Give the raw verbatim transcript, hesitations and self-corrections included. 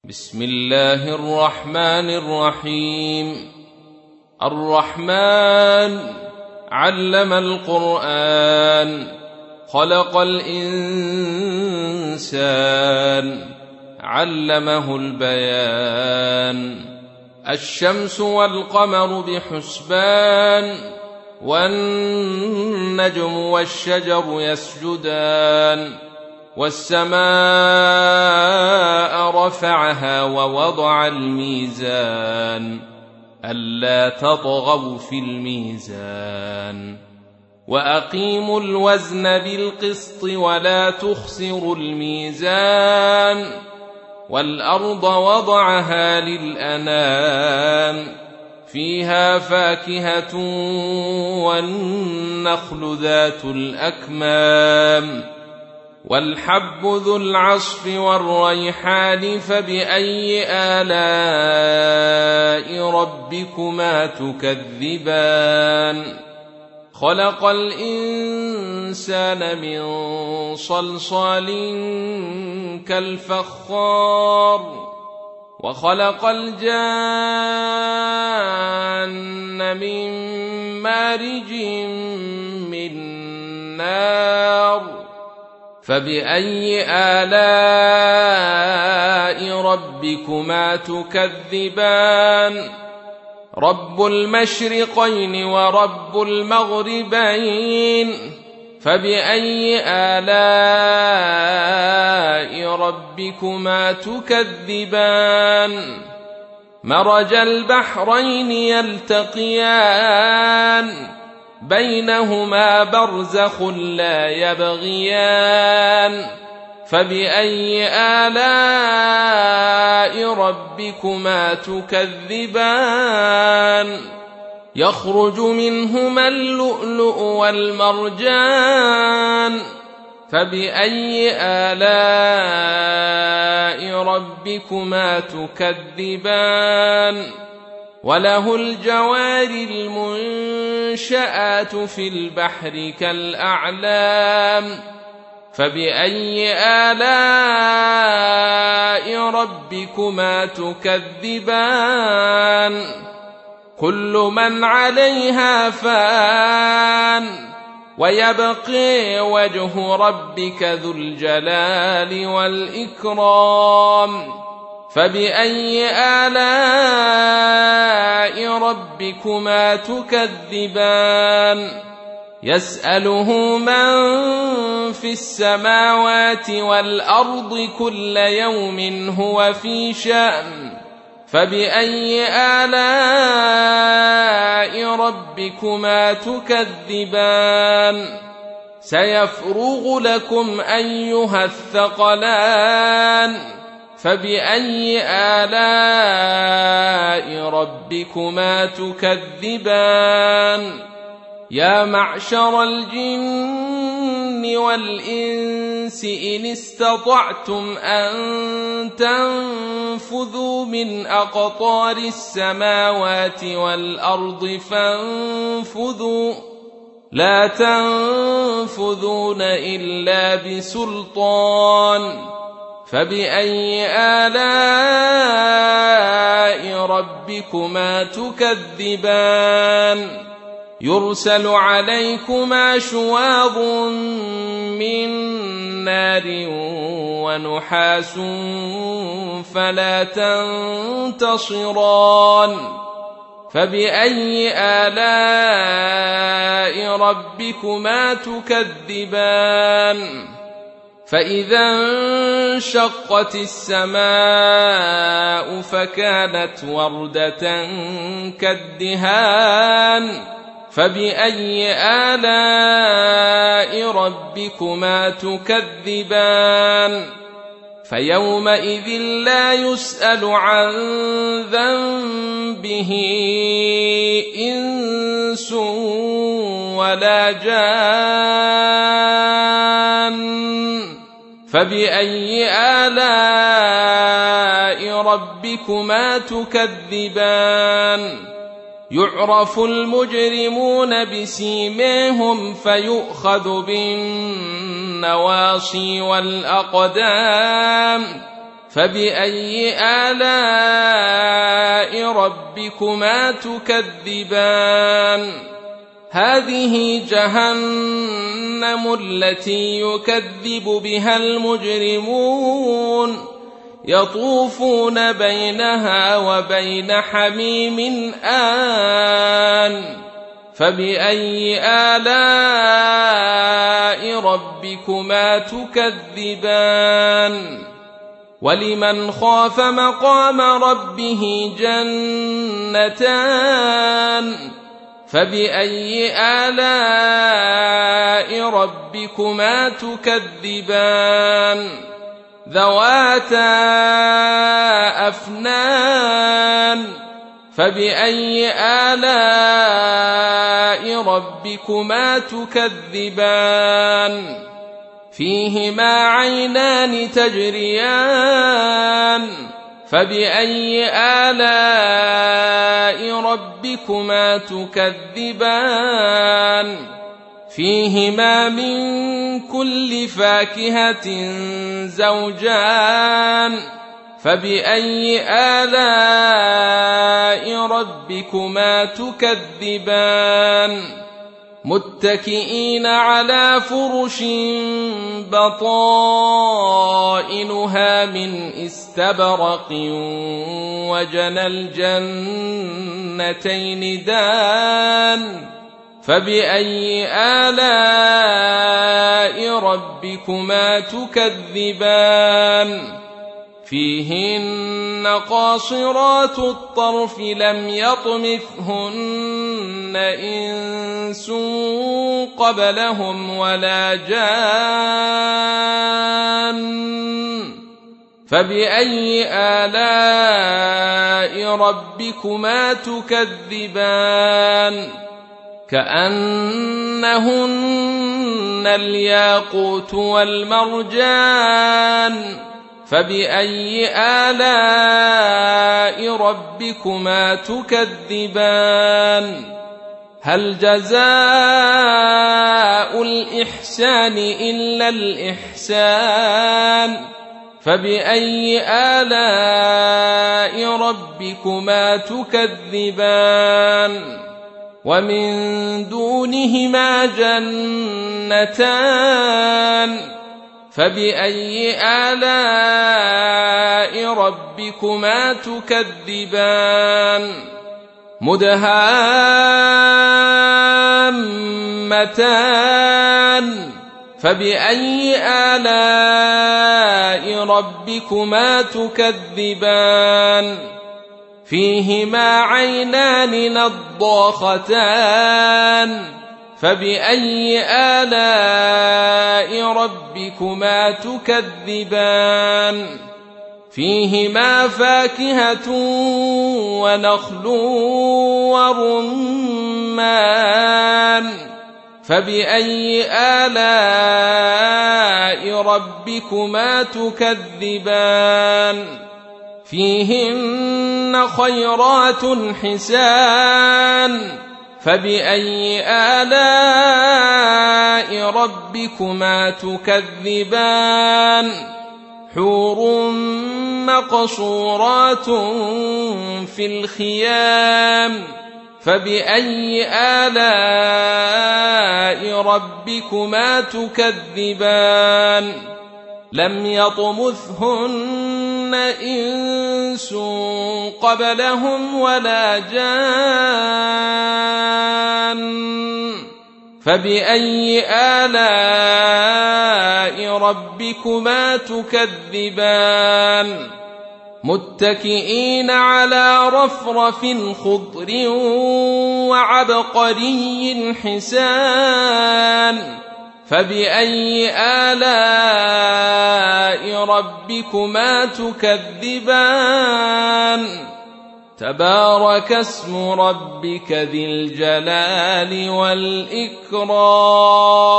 بسم الله الرحمن الرحيم. الرحمن علم القرآن، خلق الإنسان، علمه البيان. الشمس والقمر بحسبان، والنجم والشجر يسجدان، والسماء رفعها ووضع الميزان ألا تطغوا في الميزان، وأقيموا الوزن بالقسط ولا تخسروا الميزان. والأرض وضعها للأنام، فيها فاكهة والنخل ذات الأكمام، والحب ذو العصف والريحان. فبأي آلاء ربكما تكذبان؟ خلق الإنسان من صلصال كالفخار، وخلق الجان من مارج من نار. فبأي آلاء ربكما تكذبان؟ رب المشرقين ورب المغربين. فبأي آلاء ربكما تكذبان؟ مرج البحرين يلتقيان، بينهما برزخ لا يبغيان. فبأي آلاء ربكما تكذبان؟ يخرج منهما اللؤلؤ والمرجان. فبأي آلاء ربكما تكذبان؟ وله الجوار المنشآت في البحر كالأعلام. فبأي آلاء ربكما تكذبان؟ كل من عليها فان، ويبقي وجه ربك ذو الجلال والإكرام. فبأي آلاء ربكما تكذبان؟ يسأله من في السماوات والأرض كل يوم هو في شأن. فبأي آلاء ربكما تكذبان؟ سيفرغ لكم أيها الثقلان. فبأي آلاء ربكما تكذبان؟ يا معشر الجن والإنس إن استطعتم أن تنفذوا من أقطار السماوات والأرض فانفذوا، لا تنفذون إلا بسلطان. فبأي آلاء ربكما تكذبان؟ يرسل عليكما شواظ من نار ونحاس فلا تنتصران. فبأي آلاء ربكما تكذبان؟ فإذا انشقت السماء فكانت وردة كالدهان. فبأي آلاء ربكما تكذبان؟ فيومئذ لا يسأل عن ذنبه إنس ولا جان. فبأي آلاء ربكما تكذبان؟ يعرف المجرمون بسيماهم فيؤخذ بالنواصي والأقدام فبأي آلاء ربكما تكذبان هذه جهنم التي يكذب بها المجرمون يطوفون بينها وبين حميم آن فبأي آلاء ربكما تكذبان ولمن خاف مقام ربه جنتان فبأي آلاء ربكما تكذبان ذواتا أفنان فبأي آلاء ربكما تكذبان فيهما عينان تجريان فبأي آلاء ربكما تكذبان فيهما من كل فاكهة زوجان فبأي آلاء ربكما تكذبان متكئين على فرش بطائنها من استبرق وجنى الجنتين دان فبأي آلاء ربكما تكذبان فيهن قاصرات الطرف لم يطمثهن إنس قبلهم ولا جان فبأي آلاء ربكما تكذبان كأنهن الياقوت والمرجان فبأي آلاء ربكما تكذبان هل جزاء الإحسان إلا الإحسان فبأي آلاء ربكما تكذبان ومن دونهما جنتان فبأي آلاء ربكما تكذبان مدهامتان فبأي آلاء ربكما تكذبان فيهما عينان نضاختان فبأي آلاء ربكما تكذبان فيهما فاكهة ونخل ورمان فبأي آلاء ربكما تكذبان فيهن خيرات حسان فبأي آلاء ربكما تكذبان حور مقصورات في الخيام فبأي آلاء ربكما تكذبان لم يطمثهن إنس قبلهم ولا جان فبأي آلاء ربكما تكذبان متكئين على رفرف خضر وعبقري حسان فبأي آلاء ربكما تكذبان تبارك اسم ربك ذي الجلال والإكرام